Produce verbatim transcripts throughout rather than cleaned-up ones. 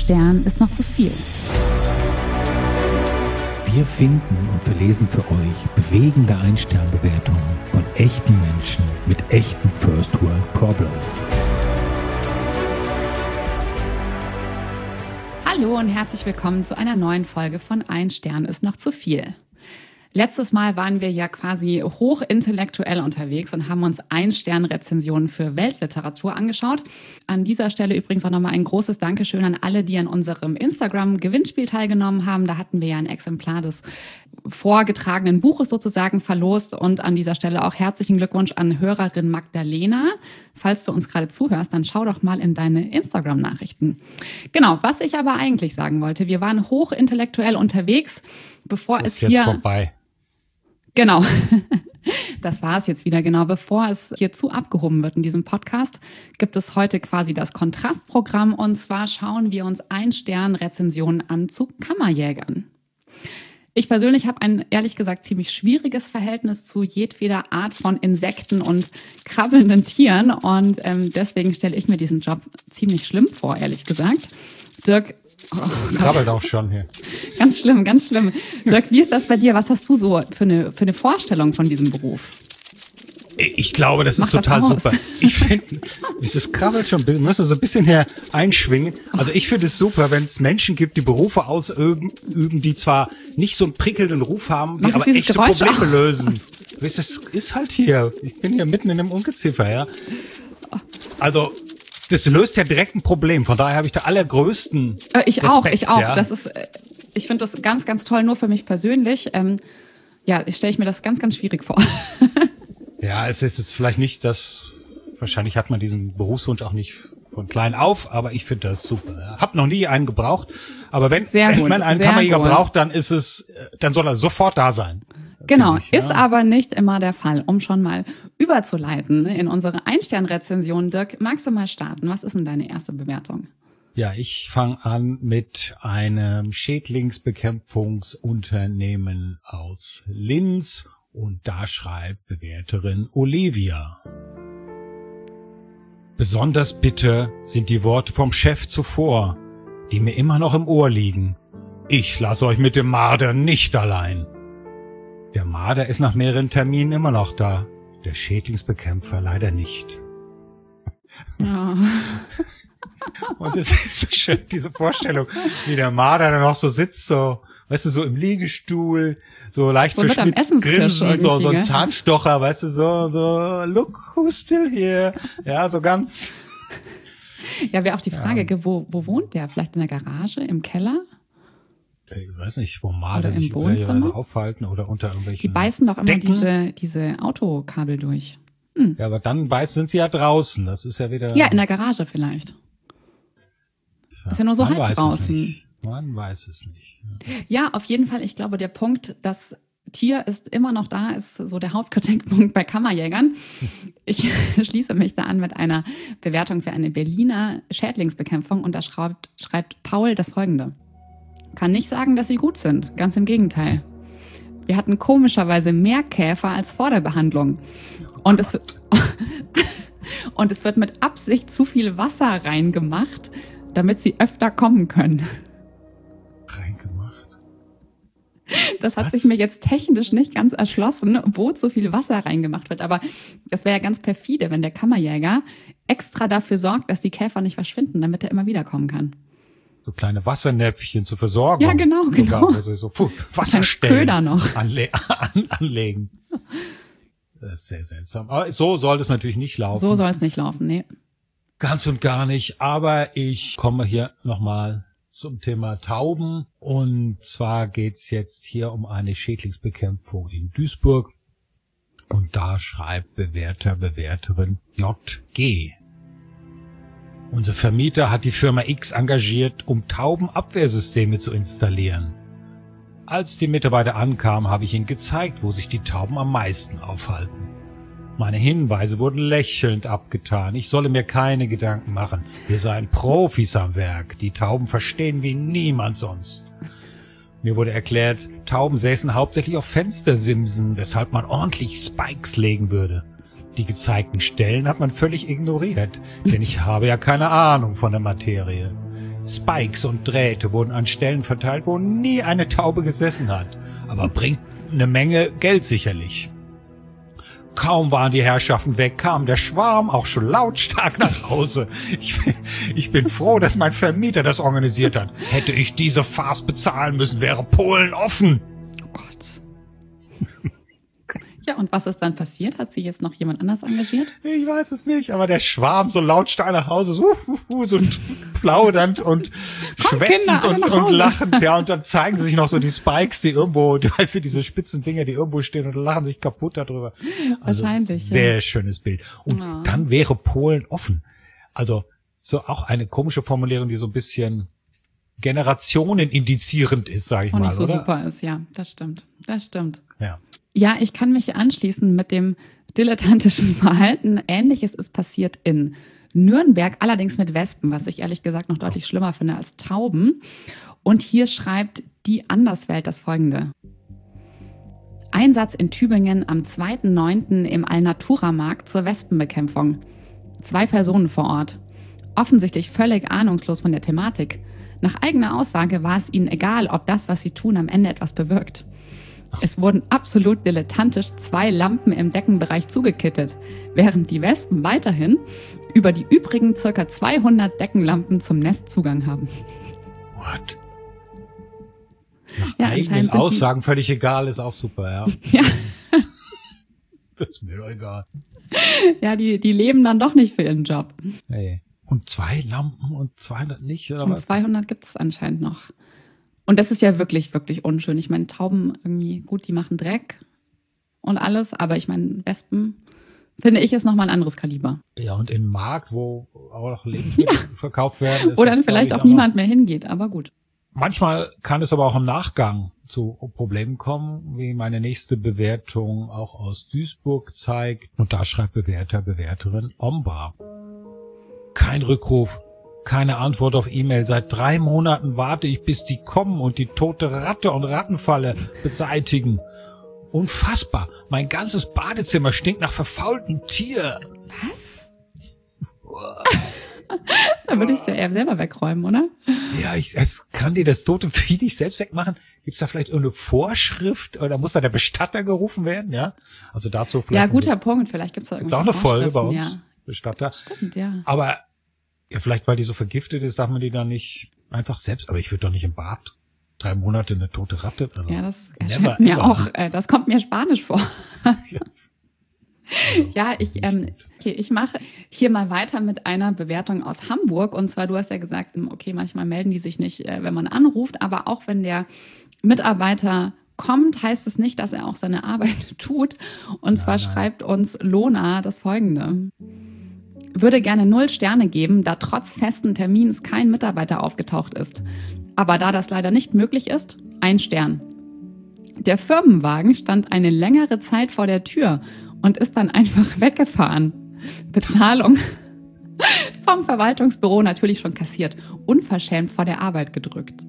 Stern ist noch zu viel. Wir finden und wir lesen für euch bewegende Ein-Stern-Bewertungen von echten Menschen mit echten First-World-Problems. Hallo und herzlich willkommen zu einer neuen Folge von Ein Stern ist noch zu viel. Letztes Mal waren wir ja quasi hochintellektuell unterwegs und haben uns Ein-Stern-Rezensionen für Weltliteratur angeschaut. An dieser Stelle übrigens auch nochmal ein großes Dankeschön an alle, die an unserem Instagram-Gewinnspiel teilgenommen haben. Da hatten wir ja ein Exemplar des vorgetragenen Buches sozusagen verlost. Und an dieser Stelle auch herzlichen Glückwunsch an Hörerin Magdalena. Falls du uns gerade zuhörst, dann schau doch mal in deine Instagram-Nachrichten. Genau, was ich aber eigentlich sagen wollte, wir waren hochintellektuell unterwegs, bevor das es ist jetzt hier... vorbei. Genau, das war es jetzt wieder. Genau, bevor es hierzu abgehoben wird in diesem Podcast, gibt es heute quasi das Kontrastprogramm. Und zwar schauen wir uns Ein-Stern-Rezensionen an zu Kammerjägern. Ich persönlich habe ein, ehrlich gesagt, ziemlich schwieriges Verhältnis zu jedweder Art von Insekten und krabbelnden Tieren. Und ähm, deswegen stelle ich mir diesen Job ziemlich schlimm vor, ehrlich gesagt. Dirk, oh, das krabbelt auch schon hier. Ganz schlimm, ganz schlimm. Dirk, wie ist das bei dir? Was hast du so für eine, für eine Vorstellung von diesem Beruf? Ich glaube, das Mach ist total das super. Ich finde, dieses krabbelt schon, müssen wir so ein bisschen hier einschwingen. Also ich finde es super, wenn es Menschen gibt, die Berufe ausüben, üben, die zwar nicht so einen prickelnden Ruf haben, die Mach aber echte Geräusch Probleme auch. lösen. Das ist halt hier. Ich bin hier mitten in einem Ungeziefer, ja. Also das löst ja direkt ein Problem. Von daher habe ich da allergrößten Äh, ich Respekt, auch, ich auch. Ja. Das ist, äh, ich finde das ganz, ganz toll, nur für mich persönlich. Ähm, ja, ich stelle mir das ganz, ganz schwierig vor. Ja, es ist jetzt vielleicht nicht das, wahrscheinlich hat man diesen Berufswunsch auch nicht von klein auf, aber ich finde das super. Ja. Hab noch nie einen gebraucht, aber wenn, Sehr wenn gut, man einen sehr Kammerjäger gut. braucht, dann ist es, dann soll er sofort da sein. Genau, Ich, ja. ist aber nicht immer der Fall. Um schon mal überzuleiten in unsere Ein-Stern-Rezension, Dirk, magst du mal starten? Was ist denn deine erste Bewertung? Ja, ich fange an mit einem Schädlingsbekämpfungsunternehmen aus Linz und da schreibt Bewerterin Olivia. Besonders bitter sind die Worte vom Chef zuvor, die mir immer noch im Ohr liegen. Ich lasse euch mit dem Marder nicht allein. Der Marder ist nach mehreren Terminen immer noch da, der Schädlingsbekämpfer leider nicht. Ja. Und es ist so schön, diese Vorstellung, wie der Marder dann noch so sitzt, so, weißt du, so im Liegestuhl, so leicht So mit am verschmitzt Essenstisch grinsen, so, so ein irgendwie, Zahnstocher, weißt du, so, so, look who's still here. Ja, so ganz. Ja, wäre auch die Frage, Ja. wo, wo wohnt der? Vielleicht in der Garage, im Keller? Ich weiß nicht, wo Marder Oder im sich Wohnzimmer? möglicherweise aufhalten oder unter irgendwelchen. Die beißen doch immer Decken. diese, diese Autokabel durch. Ja, aber dann beißen sind sie ja draußen. Das ist ja wieder. Ja, in der Garage vielleicht. Ist ja nur so Man halb weiß draußen. Es nicht. Man weiß es nicht. Ja, auf jeden Fall. Ich glaube, der Punkt, das Tier ist immer noch da, ist so der Hauptkritikpunkt bei Kammerjägern. Ich schließe mich da an mit einer Bewertung für eine Berliner Schädlingsbekämpfung und da schreibt, schreibt Paul das Folgende. Kann nicht sagen, dass sie gut sind. Ganz im Gegenteil. Wir hatten komischerweise mehr Käfer als vor der Behandlung. Und es, und es wird mit Absicht zu viel Wasser reingemacht, damit sie öfter kommen können. Reingemacht. Das hat Was? sich mir jetzt technisch nicht ganz erschlossen, wo zu viel Wasser reingemacht wird. Aber das wäre ja ganz perfide, wenn der Kammerjäger extra dafür sorgt, dass die Käfer nicht verschwinden, damit er immer wieder kommen kann. So kleine Wassernäpfchen zur Versorgung. Ja, genau, Sogar, genau. wo sie so puh, Kleine Wasserstellen Köder noch. Anle an, anlegen. Das ist sehr seltsam. Aber so soll das natürlich nicht laufen. So soll es nicht laufen, nee. Ganz und gar nicht. Aber ich komme hier nochmal zum Thema Tauben. Und zwar geht's jetzt hier um eine Schädlingsbekämpfung in Duisburg. Und da schreibt Bewerter, Bewerterin J G. Unser Vermieter hat die Firma X engagiert, um Taubenabwehrsysteme zu installieren. Als die Mitarbeiter ankamen, habe ich ihnen gezeigt, wo sich die Tauben am meisten aufhalten. Meine Hinweise wurden lächelnd abgetan. Ich solle mir keine Gedanken machen. Wir seien Profis am Werk. Die Tauben verstehen wie niemand sonst. Mir wurde erklärt, Tauben säßen hauptsächlich auf Fenstersimsen, weshalb man ordentlich Spikes legen würde. Die gezeigten Stellen hat man völlig ignoriert, denn ich habe ja keine Ahnung von der Materie. Spikes und Drähte wurden an Stellen verteilt, wo nie eine Taube gesessen hat. Aber bringt eine Menge Geld sicherlich. Kaum waren die Herrschaften weg, kam der Schwarm auch schon lautstark nach Hause. Ich, ich bin froh, dass mein Vermieter das organisiert hat. Hätte ich diese Farce bezahlen müssen, wäre Polen offen. Oh Gott. Ja, und was ist dann passiert? Hat sich jetzt noch jemand anders engagiert? Ich weiß es nicht, aber der Schwarm so lautstark nach Hause, so, uh, uh, so plaudernd und Komm, schwätzend Kinder, und, und lachend, ja, und dann zeigen sich noch so die Spikes, die irgendwo, du weißt du, diese spitzen Dinger, die irgendwo stehen und lachen sich kaputt darüber. Also Wahrscheinlich. sehr ja. schönes Bild. Und Ja. dann wäre Polen offen. Also so auch eine komische Formulierung, die so ein bisschen Generationen indizierend ist, sage ich Und mal, nicht so oder? super ist, ja, das stimmt. Das stimmt. Ja. Ja, ich kann mich anschließen mit dem dilettantischen Verhalten. Ähnliches ist passiert in Nürnberg, allerdings mit Wespen, was ich ehrlich gesagt noch deutlich schlimmer finde als Tauben. Und hier schreibt die Anderswelt das Folgende. Einsatz in Tübingen am zweiten neunten im Alnatura-Markt zur Wespenbekämpfung. Zwei Personen vor Ort. Offensichtlich völlig ahnungslos von der Thematik. Nach eigener Aussage war es ihnen egal, ob das, was sie tun, am Ende etwas bewirkt. Es wurden absolut dilettantisch zwei Lampen im Deckenbereich zugekittet, während die Wespen weiterhin über die übrigen ca. zweihundert Deckenlampen zum Nest Zugang haben. What? Nach Ja, eigenen anscheinend sind die- Aussagen völlig egal, ist auch super, ja. Ja, Das ist mir doch egal. ja die, die leben dann doch nicht für ihren Job. Nee. Und zwei Lampen und zweihundert nicht, oder Und was? zweihundert gibt es anscheinend noch. Und das ist ja wirklich, wirklich unschön. Ich meine, Tauben irgendwie, gut, die machen Dreck und alles, aber ich meine, Wespen, finde ich, ist nochmal ein anderes Kaliber. Ja, und im Markt, wo auch noch Lebensmittel verkauft werden. Ist Wo das, dann vielleicht glaub ich, auch niemand mehr hingeht, aber gut. Manchmal kann es aber auch im Nachgang zu Problemen kommen, wie meine nächste Bewertung auch aus Duisburg zeigt. Und da schreibt Bewerter, Bewerterin Omba. Kein Rückruf, keine Antwort auf E-Mail. Seit drei Monaten warte ich, bis die kommen und die tote Ratte und Rattenfalle beseitigen. Unfassbar. Mein ganzes Badezimmer stinkt nach verfaultem Tier. Was? Da würde ich es ja eher selber wegräumen, oder? Ja, ich, es kann dir das tote Vieh nicht selbst wegmachen. Gibt es da vielleicht irgendeine Vorschrift oder muss da der Bestatter gerufen werden? Ja, also dazu vielleicht. Ja, guter Punkt. Vielleicht gibt es da Gibt auch irgendwelche eine Folge bei Vorschriften, uns, Bestatter. Stimmt, ja. Aber ja, vielleicht weil die so vergiftet ist, darf man die dann nicht einfach selbst. Aber ich würde doch nicht im Bad drei Monate eine tote Ratte. Also Ja, das never erscheint mir ever. auch, äh, das kommt mir spanisch vor. Ja. Ja, ich, ähm, okay, ich mache hier mal weiter mit einer Bewertung aus Hamburg. Und zwar, du hast ja gesagt, okay, manchmal melden die sich nicht, äh, wenn man anruft, aber auch wenn der Mitarbeiter kommt, heißt es nicht, dass er auch seine Arbeit tut. Und zwar nein. schreibt uns Lona das Folgende. Würde gerne null Sterne geben, da trotz festen Termins kein Mitarbeiter aufgetaucht ist. Aber da das leider nicht möglich ist, ein Stern. Der Firmenwagen stand eine längere Zeit vor der Tür und ist dann einfach weggefahren. Bezahlung vom Verwaltungsbüro natürlich schon kassiert. Unverschämt vor der Arbeit gedrückt.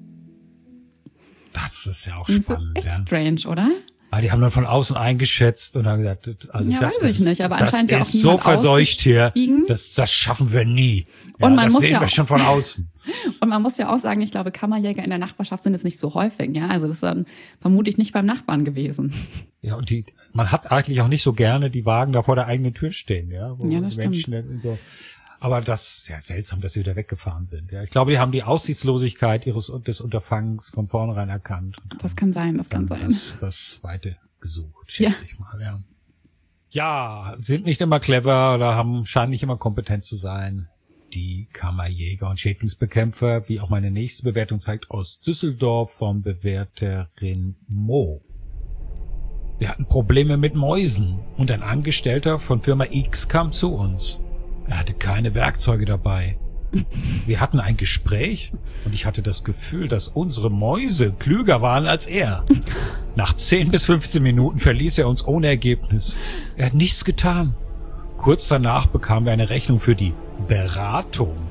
Das ist ja auch Das ist spannend. echt Ja. strange, oder? Ah, die haben dann von außen eingeschätzt und haben gesagt, also Ja, das weiß ich ist, nicht, aber das anscheinend ja auch ist so niemand verseucht hier, ausgestiegen. das, das schaffen wir nie. Ja, Und man das muss sehen ja wir auch- schon von außen. Und man muss ja auch sagen, ich glaube, Kammerjäger in der Nachbarschaft sind jetzt nicht so häufig. Ja, also das ist dann vermutlich nicht beim Nachbarn gewesen. Ja, und die, man hat eigentlich auch nicht so gerne die Wagen da vor der eigenen Tür stehen, ja. Wo Ja, das die Menschen dann so. Aber das ist ja seltsam, dass sie wieder weggefahren sind. Ja, ich glaube, die haben die Aussichtslosigkeit ihres des Unterfangs von vornherein erkannt. Das kann sein, das kann Dann sein. das, das Weite gesucht, schätze Ja. ich mal, ja. Ja, sind nicht immer clever oder haben, scheinen nicht immer kompetent zu sein. Die Kammerjäger und Schädlingsbekämpfer, wie auch meine nächste Bewertung zeigt, aus Düsseldorf von Bewerterin Mo. Wir hatten Probleme mit Mäusen und ein Angestellter von Firma X kam zu uns. Er hatte keine Werkzeuge dabei. Wir hatten ein Gespräch und ich hatte das Gefühl, dass unsere Mäuse klüger waren als er. Nach zehn bis fünfzehn Minuten verließ er uns ohne Ergebnis. Er hat nichts getan. Kurz danach bekamen wir eine Rechnung für die Beratung.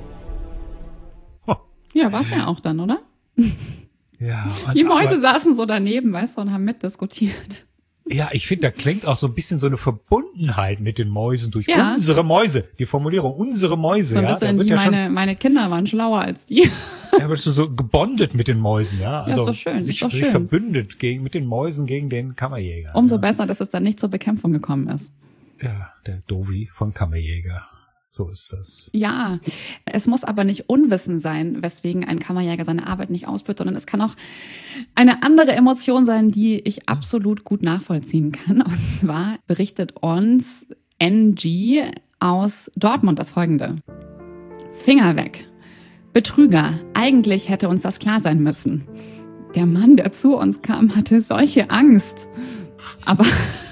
Ja, war's ja auch dann, oder? Ja, Die Mäuse aber, saßen so daneben, weißt du, und haben mitdiskutiert. ja, ich finde, da klingt auch so ein bisschen so eine Verbundenheit Verbundenheit mit den Mäusen durch Ja. unsere Mäuse. Die Formulierung, unsere Mäuse, So ein ja. bisschen Da wird wie ja schon, meine, meine Kinder waren schlauer als die. da wird schon so gebondet mit den Mäusen, ja. Also ist doch schön, sich, ist doch sich schön. verbündet gegen, mit den Mäusen gegen den Kammerjäger. Umso besser, dass es dann nicht zur Bekämpfung gekommen ist. Ja, der Dovi von Kammerjäger. So ist das. Ja, es muss aber nicht Unwissen sein, weswegen ein Kammerjäger seine Arbeit nicht ausführt, sondern es kann auch eine andere Emotion sein, die ich absolut gut nachvollziehen kann. Und zwar berichtet uns N G aus Dortmund das Folgende. Finger weg. Betrüger. Eigentlich hätte uns das klar sein müssen. Der Mann, der zu uns kam, hatte solche Angst. Aber...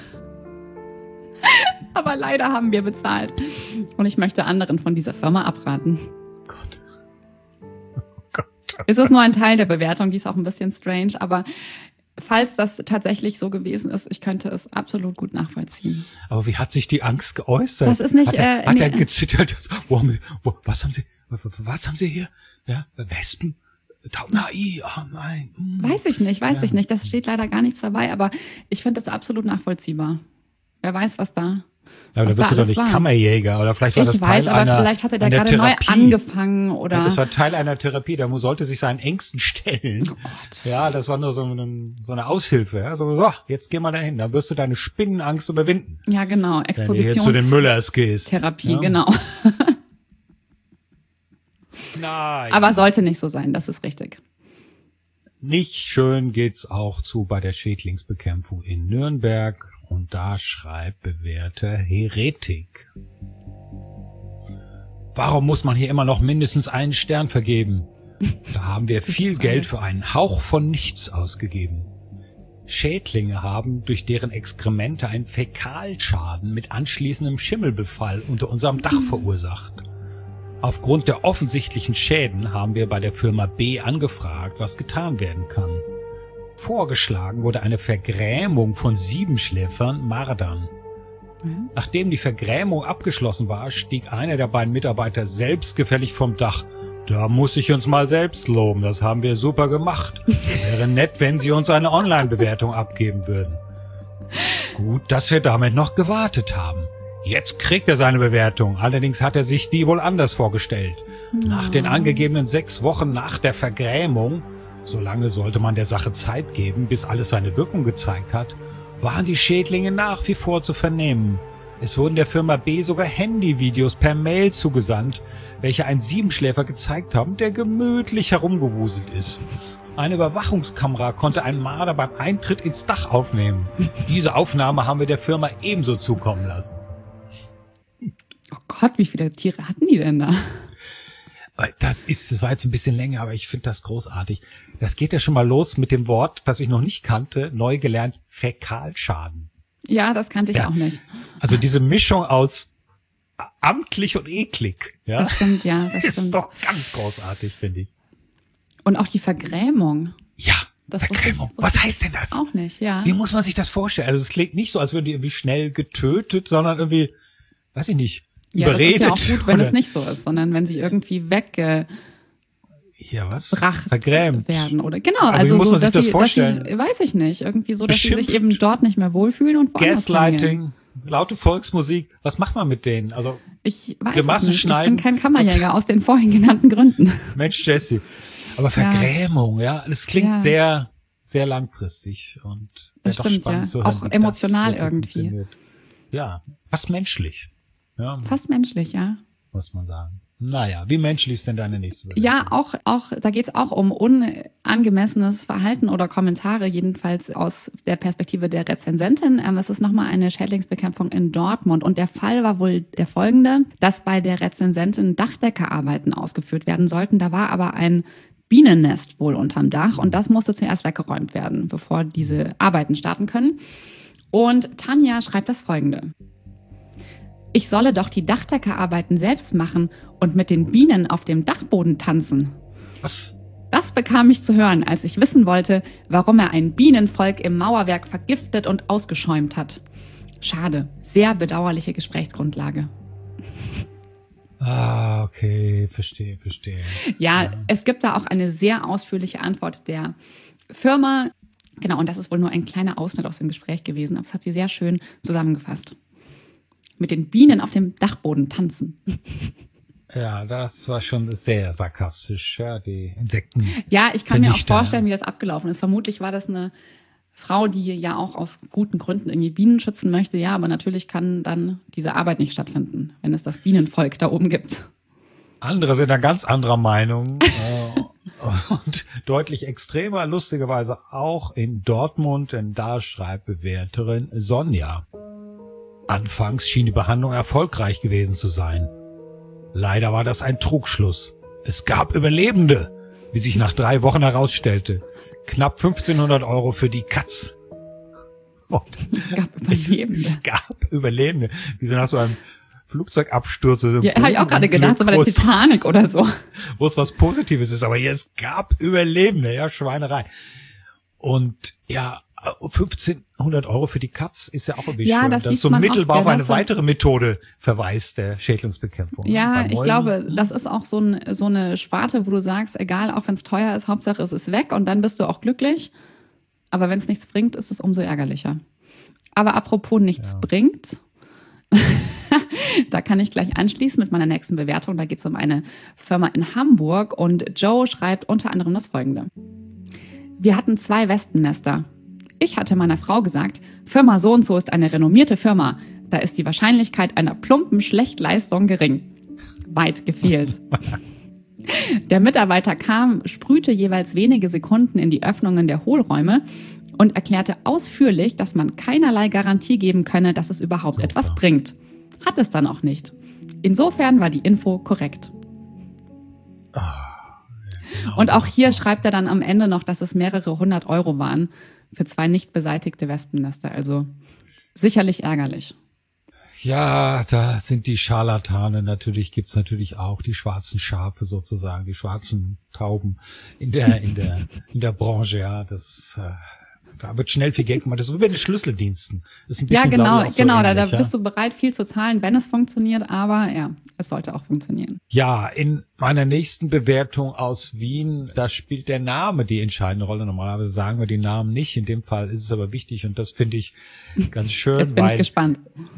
Aber leider haben wir bezahlt. Und ich möchte anderen von dieser Firma abraten. Gott. Oh Gott. Es ist nur ein Teil der Bewertung, die ist auch ein bisschen strange. Aber falls das tatsächlich so gewesen ist, ich könnte es absolut gut nachvollziehen. Aber wie hat sich die Angst geäußert? Das ist nicht, Hat er, äh, hat nee. er gezittert? Wo haben Sie, wo, was haben Sie, was haben Sie hier? Ja, Wespen? Taubnai, oh nein. Hm. Weiß ich nicht, weiß Ja. ich nicht. Das steht leider gar nichts dabei. Aber ich finde das absolut nachvollziehbar. Wer weiß, was da... Ja, aber was da bist da du doch alles nicht war. Kammerjäger, oder vielleicht war Ich das weiß, Teil aber einer, vielleicht hatte der einer gerade neu Therapie. angefangen oder... Ja, das war Teil einer Therapie, da sollte sich seinen Ängsten stellen. Oh Gott. Ja, das war nur so eine, so eine Aushilfe. Ja. So, so, jetzt geh mal dahin, da wirst du deine Spinnenangst überwinden. Ja, genau. Wenn du hier zu den Müllers gehst. Expositionstherapie, Ja. genau. Nein. Aber sollte nicht so sein, das ist richtig. Nicht schön geht's auch zu bei der Schädlingsbekämpfung in Nürnberg. Und da schreibt bewährter Heretik. Warum muss man hier immer noch mindestens einen Stern vergeben? Da haben wir viel Geld für einen Hauch von nichts ausgegeben. Schädlinge haben durch deren Exkremente einen Fäkalschaden mit anschließendem Schimmelbefall unter unserem Dach verursacht. Aufgrund der offensichtlichen Schäden haben wir bei der Firma B angefragt, was getan werden kann. Vorgeschlagen wurde eine Vergrämung von Siebenschläfern, Mardern. Nachdem die Vergrämung abgeschlossen war, stieg einer der beiden Mitarbeiter selbstgefällig vom Dach. Da muss ich uns mal selbst loben, das haben wir super gemacht. Wäre nett, wenn Sie uns eine Online-Bewertung abgeben würden. Gut, dass wir damit noch gewartet haben. Jetzt kriegt er seine Bewertung, allerdings hat er sich die wohl anders vorgestellt. Nach den angegebenen sechs Wochen nach der Vergrämung, so lange sollte man der Sache Zeit geben, bis alles seine Wirkung gezeigt hat, waren die Schädlinge nach wie vor zu vernehmen. Es wurden der Firma B sogar Handyvideos per Mail zugesandt, welche einen Siebenschläfer gezeigt haben, der gemütlich herumgewuselt ist. Eine Überwachungskamera konnte einen Marder beim Eintritt ins Dach aufnehmen. Diese Aufnahme haben wir der Firma ebenso zukommen lassen. Oh Gott, wie viele Tiere hatten die denn da? Das ist, das war jetzt ein bisschen länger, aber ich finde das großartig. Das geht ja schon mal los mit dem Wort, das ich noch nicht kannte, neu gelernt, Fäkalschaden. Ja, das kannte ich Ja. auch nicht. Also diese Mischung aus amtlich und eklig, ja, Das stimmt, ja, das ist stimmt. doch ganz großartig, finde ich. Und auch die Vergrämung. Ja, Das wusste Vergrämung. ich- Was heißt denn das? Auch nicht, ja. Wie muss man sich das vorstellen? Also es klingt nicht so, als würden die irgendwie schnell getötet, sondern irgendwie, weiß ich nicht, Ja, das überredet. ist ja auch gut, wenn oder, es nicht so ist, sondern wenn sie irgendwie weggebracht Ja, was? Vergrämt. werden oder genau, Aber wie also muss so, man sich dass das sie, vorstellen? dass sie, weiß ich nicht, irgendwie so, dass sie sich Beschimpft. eben dort nicht mehr wohlfühlen und woanders hingehen. Gaslighting, laute Volksmusik. Was macht man mit denen? Also, Ich weiß es Grimassen nicht. Ich schneiden. bin kein Kammerjäger aus den vorhin genannten Gründen. Mensch, Jesse. Aber Vergrämung, ja, das klingt Ja. sehr, sehr langfristig und Das wäre doch stimmt, spannend ja. zu hören, Auch wie das emotional wirklich irgendwie. funktioniert. Ja, fast menschlich. Ja, Fast menschlich, ja. muss man sagen. Naja, wie menschlich ist denn deine nächste Bewertung? Ja, auch, auch, da geht's auch um unangemessenes Verhalten oder Kommentare, jedenfalls aus der Perspektive der Rezensentin. Ähm, es ist nochmal eine Schädlingsbekämpfung in Dortmund und der Fall war wohl der folgende, dass bei der Rezensentin Dachdeckerarbeiten ausgeführt werden sollten. Da war aber ein Bienennest wohl unterm Dach und das musste zuerst weggeräumt werden, bevor diese Arbeiten starten können. Und Tanja schreibt das folgende. Ich solle doch die Dachdeckerarbeiten selbst machen und mit den Bienen auf dem Dachboden tanzen. Was? Das bekam ich zu hören, als ich wissen wollte, warum er ein Bienenvolk im Mauerwerk vergiftet und ausgeschäumt hat. Schade, sehr bedauerliche Gesprächsgrundlage. Ah, okay, verstehe, verstehe. Ja, Ja. es gibt da auch eine sehr ausführliche Antwort der Firma. Genau, und das ist wohl nur ein kleiner Ausschnitt aus dem Gespräch gewesen, aber es hat sie sehr schön zusammengefasst. mit den Bienen auf dem Dachboden tanzen. Ja, das war schon sehr sarkastisch, ja, die Insekten. Ja, ich kann mir auch Vernichter. vorstellen, wie das abgelaufen ist. Vermutlich war das eine Frau, die ja auch aus guten Gründen irgendwie Bienen schützen möchte. Ja, aber natürlich kann dann diese Arbeit nicht stattfinden, wenn es das Bienenvolk da oben gibt. Andere sind da ganz anderer Meinung äh, und deutlich extremer, lustigerweise auch in Dortmund, denn da schreibt Bewerterin Sonja. Anfangs schien die Behandlung erfolgreich gewesen zu sein. Leider war das ein Trugschluss. Es gab Überlebende, wie sich nach drei Wochen herausstellte. Knapp fünfzehnhundert Euro für die Katz. Und Es gab Überlebende. Es, es gab Überlebende. Wie so nach so einem Flugzeugabsturz. Oder Ja, habe ich auch gerade gedacht, so bei der Titanic oder so. Wo es was Positives ist. Aber hier, es gab Überlebende, ja, Schweinerei. Und ja, fünfzehnhundert Euro für die Katz ist ja auch irgendwie Ja, schön. das Das liest so man mittelbar oft, auf ja, eine das sind- weitere Methode verweist der Schädlingsbekämpfung. Ja, Bei ich Mäusen. glaube, das ist auch so, ein, so eine Sparte, wo du sagst, egal, auch wenn es teuer ist, Hauptsache es ist weg und dann bist du auch glücklich. Aber wenn es nichts bringt, ist es umso ärgerlicher. Aber apropos nichts bringt, da kann ich gleich anschließen mit meiner nächsten Bewertung. Da geht es um eine Firma in Hamburg und Joe schreibt unter anderem das Folgende. Wir hatten zwei Wespennester. Ich hatte meiner Frau gesagt, Firma so und so ist eine renommierte Firma. Da ist die Wahrscheinlichkeit einer plumpen Schlechtleistung gering. Weit gefehlt. Der Mitarbeiter kam, sprühte jeweils wenige Sekunden in die Öffnungen der Hohlräume und erklärte ausführlich, dass man keinerlei Garantie geben könne, dass es überhaupt Super. etwas bringt. Hat es dann auch nicht. Insofern war die Info korrekt. Und auch hier schreibt er dann am Ende noch, dass es mehrere hundert Euro waren für zwei nicht beseitigte Wespennester. Also sicherlich ärgerlich. Ja, da sind die Scharlatane. Natürlich gibt's natürlich auch die schwarzen Schafe sozusagen, die schwarzen Tauben in der in der in der Branche. Ja, das äh, da wird schnell viel Geld gemacht. Das ist wie bei den Schlüsseldiensten. Das ist ein Ja, bisschen, genau, glaube ich, auch so genau. Da, da ähnlich, ja. bist du bereit, viel zu zahlen, wenn es funktioniert. Aber ja, es sollte auch funktionieren. Ja, in meiner nächsten Bewertung aus Wien, da spielt der Name die entscheidende Rolle. Normalerweise sagen wir den Namen nicht. In dem Fall ist es aber wichtig und das finde ich ganz schön, Jetzt bin weil ich gespannt.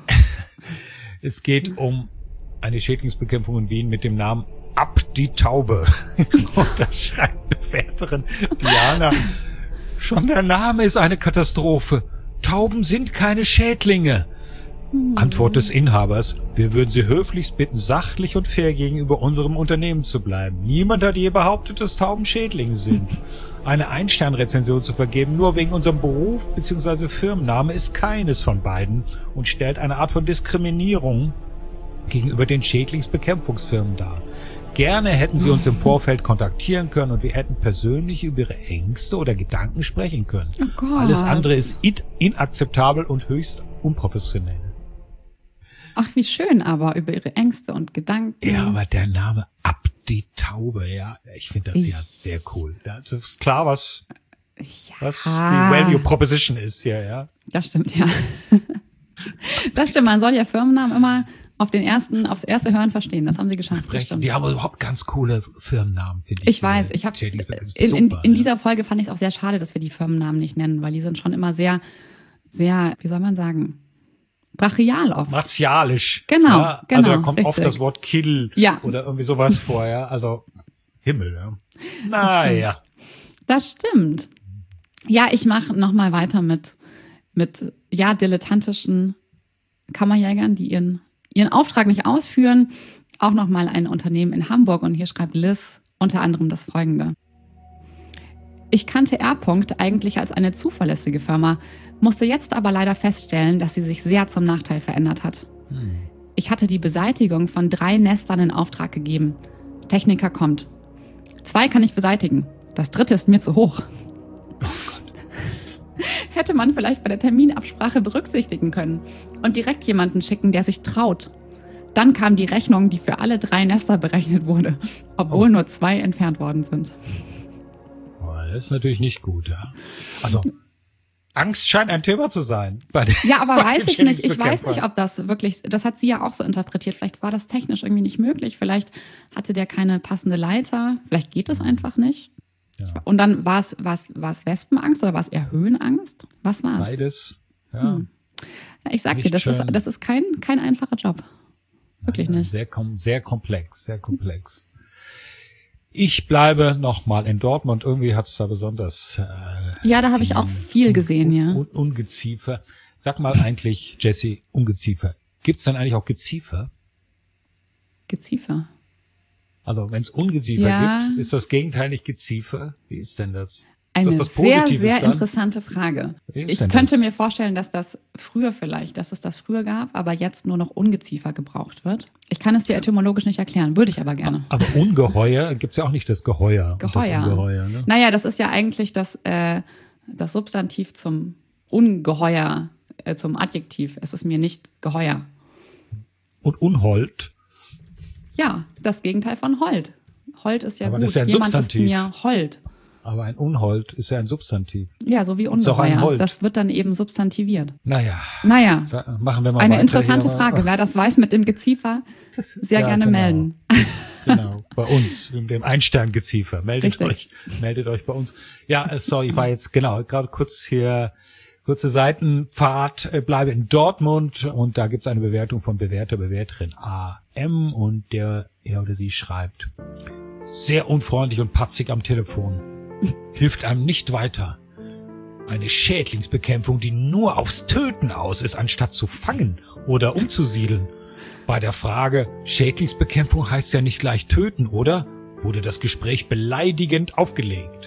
es geht um eine Schädlingsbekämpfung in Wien mit dem Namen Ab die Taube. Und da schreibt Bewerterin Diana, schon der Name ist eine Katastrophe. Tauben sind keine Schädlinge. Antwort des Inhabers, wir würden Sie höflichst bitten, sachlich und fair gegenüber unserem Unternehmen zu bleiben. Niemand hat je behauptet, dass Tauben Schädlinge sind. Eine Ein-Stern-Rezension zu vergeben, nur wegen unserem Beruf bzw. Firmenname, ist keines von beiden und stellt eine Art von Diskriminierung gegenüber den Schädlingsbekämpfungsfirmen dar. Gerne hätten Sie uns im Vorfeld kontaktieren können und wir hätten persönlich über Ihre Ängste oder Gedanken sprechen können. Oh Gott. Alles andere ist inakzeptabel und höchst unprofessionell. Ach, wie schön, aber über ihre Ängste und Gedanken. Ja, aber der Name Ab die Taube, ja, ich finde das Ich- ja sehr cool. Ja, das ist klar, was, Ja, was die Value Proposition ist hier, ja. das stimmt, ja. Das stimmt, man soll ja Firmennamen immer auf den ersten, aufs erste Hören verstehen. Das haben sie geschafft. das Sprechen. stimmt. Die haben überhaupt ganz coole Firmennamen, finde ich. Ich weiß, diese ich habe Schädlingsbekämpfung. in, in, Super, in ja. dieser Folge fand ich es auch sehr schade, dass wir die Firmennamen nicht nennen, weil die sind schon immer sehr, sehr, wie soll man sagen, brachial oft. Martialisch. Genau, ja, Also genau, da kommt oft richtig. das Wort Kill Ja. oder irgendwie sowas vor, ja. Also Himmel, ja. Naja. Das stimmt. Ja, ich mache noch mal weiter mit, mit ja, dilettantischen Kammerjägern, die ihren, ihren Auftrag nicht ausführen. Auch noch mal ein Unternehmen in Hamburg und hier schreibt Liz unter anderem das Folgende. Ich kannte R. eigentlich als eine zuverlässige Firma, musste jetzt aber leider feststellen, dass sie sich sehr zum Nachteil verändert hat. Ich hatte die Beseitigung von drei Nestern in Auftrag gegeben. Techniker kommt. Zwei kann ich beseitigen. Das dritte ist mir zu hoch. Hätte man vielleicht bei der Terminabsprache berücksichtigen können und direkt jemanden schicken, der sich traut. Dann kam die Rechnung, die für alle drei Nester berechnet wurde, obwohl nur zwei entfernt worden sind. Boah, das ist natürlich nicht gut, ja. Also Angst scheint ein Thema zu sein. Bei den, Ja, aber bei weiß den ich nicht. Ich weiß Schädlingsbekämpfern. nicht, ob das wirklich, das hat sie ja auch so interpretiert. Vielleicht war das technisch irgendwie nicht möglich. Vielleicht hatte der keine passende Leiter. Vielleicht geht es einfach nicht. Ja. Und dann war es, war es, war es Wespenangst oder war es eher Höhenangst? Was war es? Beides, ja. Ich sag Nicht dir, das schön. ist, das ist kein, kein einfacher Job. Wirklich Ja, nicht. Sehr, kom- sehr komplex, sehr komplex. Ich bleibe nochmal in Dortmund. Irgendwie hat's da besonders äh, Ja, da habe ich auch viel gesehen, un- ja. un- Ungeziefer. Sag mal eigentlich, Jesse, Ungeziefer. Gibt's dann eigentlich auch Geziefer? Geziefer. Also wenn es Ungeziefer Ja. gibt, ist das Gegenteil nicht Geziefer? Wie ist denn das? Eine ist das was sehr, Positives sehr dann? interessante Frage. Wie ist Ich denn könnte das? mir vorstellen, dass das früher vielleicht, dass es das früher gab, aber jetzt nur noch Ungeziefer gebraucht wird. Ich kann es dir etymologisch nicht erklären, würde ich aber gerne. Aber Ungeheuer gibt's ja auch nicht das Geheuer. Und das Geheuer. Ungeheuer, ne? Naja, das ist ja eigentlich das, äh, das Substantiv zum Ungeheuer, äh, zum Adjektiv. Es ist mir nicht geheuer. Und Unhold. Ja, das Gegenteil von Hold. Hold ist ja Aber gut. das ist ja ein Jemand Substantiv. ist mir hold. Aber ein Unhold ist ja ein Substantiv. Ja, so wie Ist auch ein Ungeheuer. Hold. Das wird dann eben substantiviert. Naja, Naja, da machen wir mal eine weiter interessante hier. Frage. Wer das weiß mit dem Geziefer, sehr Ja, gerne genau. melden. Genau, bei uns, mit dem Einsterngeziefer. Meldet Richtig. euch, meldet euch bei uns. Ja, äh, sorry, ich war jetzt, genau, gerade kurz hier, kurze Seitenfahrt, äh, bleibe in Dortmund und da gibt's eine Bewertung von Bewerter, Bewerterin A M und der, er oder sie schreibt, sehr unfreundlich und patzig am Telefon. Hilft einem nicht weiter. Eine Schädlingsbekämpfung, die nur aufs Töten aus ist, anstatt zu fangen oder umzusiedeln. Bei der Frage, Schädlingsbekämpfung heißt ja nicht gleich töten, oder? Wurde das Gespräch beleidigend aufgelegt.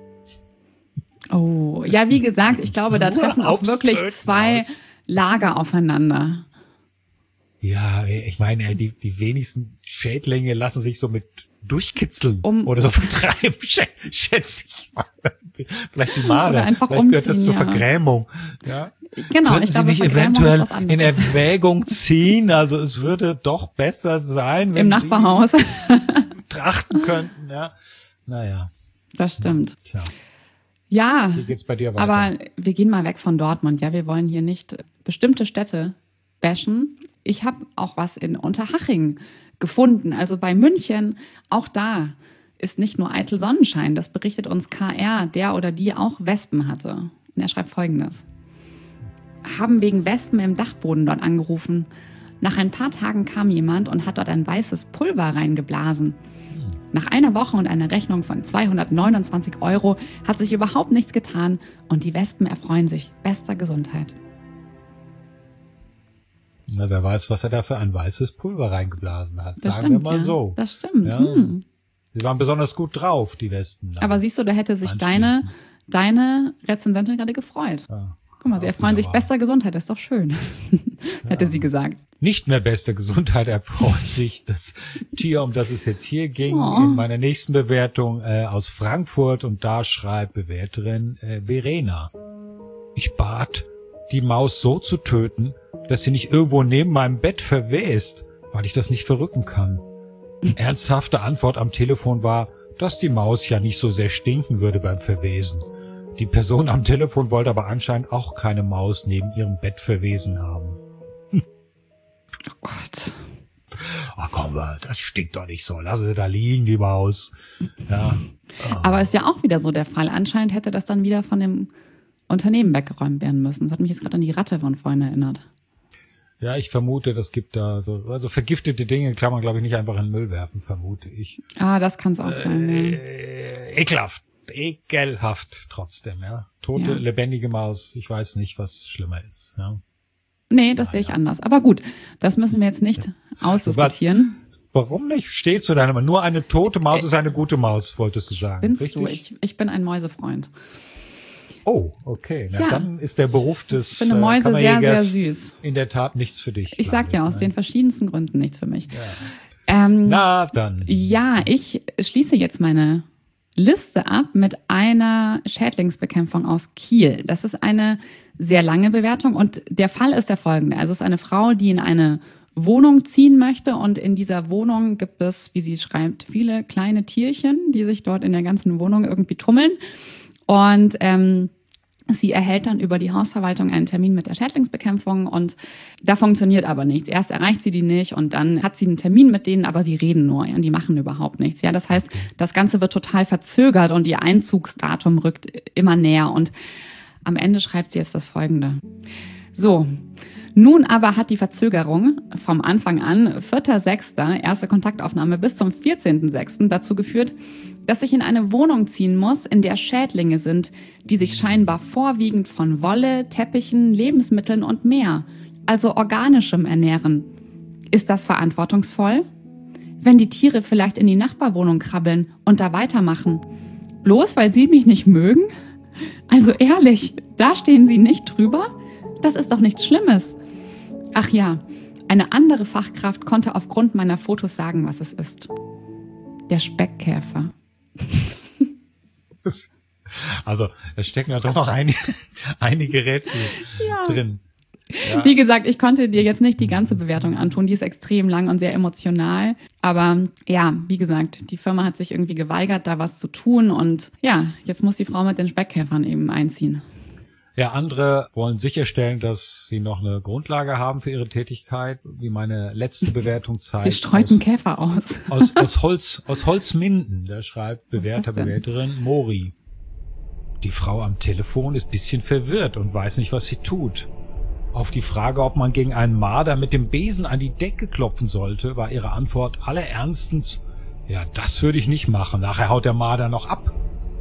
Oh, ja, wie gesagt, ich glaube, da Nur treffen auch aufs wirklich Töten zwei aus. Lager aufeinander. Ja, ich meine, die, die wenigsten Schädlinge lassen sich so mit durchkitzeln Um- oder so vertreiben, schä- schätze ich mal. Vielleicht die Made. Oder einfach Vielleicht gehört das umziehen, zur ja. Vergrämung. Ja. Genau, Könnten ich Sie glaube, nicht Vergrämung ist eventuell was in anderes. Erwägung ziehen? Also es würde doch besser sein, wenn Im Nachbarhaus. Sie trachten könnten. Ja. Naja, Das stimmt. tja, Ja, wie geht's bei dir weiter? aber wir gehen mal weg von Dortmund. Ja, wir wollen hier nicht bestimmte Städte bashen. Ich habe auch was in Unterhaching gefunden, also bei München. Auch da ist nicht nur eitel Sonnenschein. Das berichtet uns K R, der oder die auch Wespen hatte. Und er schreibt Folgendes. Haben wegen Wespen im Dachboden dort angerufen. Nach ein paar Tagen kam jemand und hat dort ein weißes Pulver reingeblasen. Nach einer Woche und einer Rechnung von zweihundertneunundzwanzig Euro hat sich überhaupt nichts getan und die Wespen erfreuen sich bester Gesundheit. Na, wer weiß, was er da für ein weißes Pulver reingeblasen hat. Das Sagen stimmt, wir mal ja. so. Das stimmt. Ja. Hm. Sie waren besonders gut drauf, die Wespen. dann. Aber siehst du, da hätte sich Anschließend. deine, deine Rezensentin gerade gefreut. Ja. Guck mal, sie Auch erfreuen wieder sich wahr. bester Gesundheit, das ist doch schön, hätte sie gesagt. Nicht mehr beste Gesundheit erfreut sich das Tier, um das es jetzt hier ging, Oh. in meiner nächsten Bewertung äh, aus Frankfurt. Und da schreibt Bewerterin äh, Verena. Ich bat, die Maus so zu töten, dass sie nicht irgendwo neben meinem Bett verwest, weil ich das nicht verrücken kann. Ernsthafte Antwort am Telefon war, dass die Maus ja nicht so sehr stinken würde beim Verwesen. Die Person am Telefon wollte aber anscheinend auch keine Maus neben ihrem Bett verwesen haben. Oh Gott. Ach komm, das stinkt doch nicht so. Lass sie da liegen, die Maus. Ja. Aber ist ja auch wieder so der Fall. Anscheinend hätte das dann wieder von dem Unternehmen weggeräumt werden müssen. Das hat mich jetzt gerade an die Ratte von vorhin erinnert. Ja, ich vermute, das gibt da so, also vergiftete Dinge kann man, glaube ich, nicht einfach in den Müll werfen, vermute ich. Ah, das kann es auch sein. Ja. Äh, ekelhaft, ekelhaft trotzdem, ja. Tote, Ja. lebendige Maus, ich weiß nicht, was schlimmer ist, ja. Nee, das sehe ich anders. Aber gut, das müssen wir jetzt nicht ausdiskutieren. Warum nicht? Steht zu deiner, nur eine tote Maus ist eine gute Maus, wolltest du sagen. Binst Richtig? du? Ich, ich bin ein Mäusefreund. Oh, okay. Na, Ja. dann ist der Beruf des Ich finde Mäuse äh, sehr, sehr Kammerjägers süß. in der Tat nichts für dich. Ich sag ja aus ne? den verschiedensten Gründen nichts für mich. Ähm, Na, dann. ja, ich schließe jetzt meine Liste ab mit einer Schädlingsbekämpfung aus Kiel. Das ist eine sehr lange Bewertung und der Fall ist der folgende. Also es ist eine Frau, die in eine Wohnung ziehen möchte und in dieser Wohnung gibt es, wie sie schreibt, viele kleine Tierchen, die sich dort in der ganzen Wohnung irgendwie tummeln. Und ähm, sie erhält dann über die Hausverwaltung einen Termin mit der Schädlingsbekämpfung und da funktioniert aber nichts. Erst erreicht sie die nicht und dann hat sie einen Termin mit denen, aber sie reden nur, ja, die machen überhaupt nichts. Ja, das heißt, das Ganze wird total verzögert und ihr Einzugsdatum rückt immer näher und am Ende schreibt sie jetzt das Folgende. So, Nun aber hat die Verzögerung vom Anfang an, vierter sechster erste Kontaktaufnahme bis zum vierzehnten sechsten dazu geführt, dass ich in eine Wohnung ziehen muss, in der Schädlinge sind, die sich scheinbar vorwiegend von Wolle, Teppichen, Lebensmitteln und mehr, also organischem, ernähren. Ist das verantwortungsvoll? Wenn die Tiere vielleicht in die Nachbarwohnung krabbeln und da weitermachen, bloß weil sie mich nicht mögen? Also ehrlich, da stehen sie nicht drüber? Das ist doch nichts Schlimmes. Ach ja, eine andere Fachkraft konnte aufgrund meiner Fotos sagen, was es ist. Der Speckkäfer. Also, da stecken ja doch noch einige, einige Rätsel ja. drin. Ja. Wie gesagt, ich konnte dir jetzt nicht die ganze Bewertung antun. Die ist extrem lang und sehr emotional. Aber ja, wie gesagt, die Firma hat sich irgendwie geweigert, da was zu tun. Und ja, jetzt muss die Frau mit den Speckkäfern eben einziehen. Ja, andere wollen sicherstellen, dass sie noch eine Grundlage haben für ihre Tätigkeit, wie meine letzte Bewertung zeigt. Sie streuten Käfer aus. Aus, aus Holz, aus Holzminden. Da schreibt Bewerter, Bewerterin Mori. Die Frau am Telefon ist ein bisschen verwirrt und weiß nicht, was sie tut. Auf die Frage, ob man gegen einen Marder mit dem Besen an die Decke klopfen sollte, war ihre Antwort allerernstens, ja, das würde ich nicht machen. Nachher haut der Marder noch ab.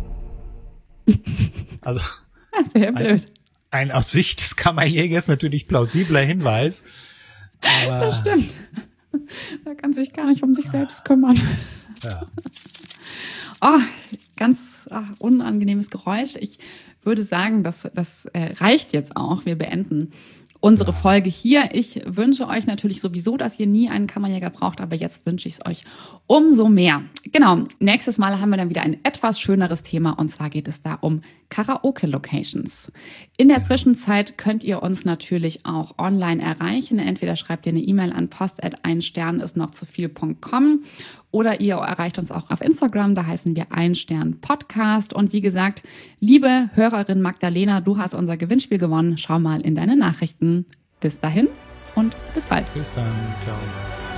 Also, das wäre blöd. Ein, ein aus Sicht des Kammerjägers natürlich plausibler Hinweis. Aber das stimmt. Da kann sich gar nicht um sich selbst kümmern. Ja. Oh, ganz ach, unangenehmes Geräusch. Ich würde sagen, das, das äh, reicht jetzt auch. Wir beenden unsere Folge hier. Ich wünsche euch natürlich sowieso, dass ihr nie einen Kammerjäger braucht, aber jetzt wünsche ich es euch umso mehr. Genau, nächstes Mal haben wir dann wieder ein etwas schöneres Thema und zwar geht es da um Karaoke-Locations. In der Zwischenzeit könnt ihr uns natürlich auch online erreichen. Entweder schreibt ihr eine E-Mail an post at ein Stern ist noch zu viel punkt com oder ihr erreicht uns auch auf Instagram, da heißen wir ein Stern Podcast. Und wie gesagt, liebe Hörerin Magdalena, du hast unser Gewinnspiel gewonnen. Schau mal in deine Nachrichten. Bis dahin und bis bald. Bis dann, ciao.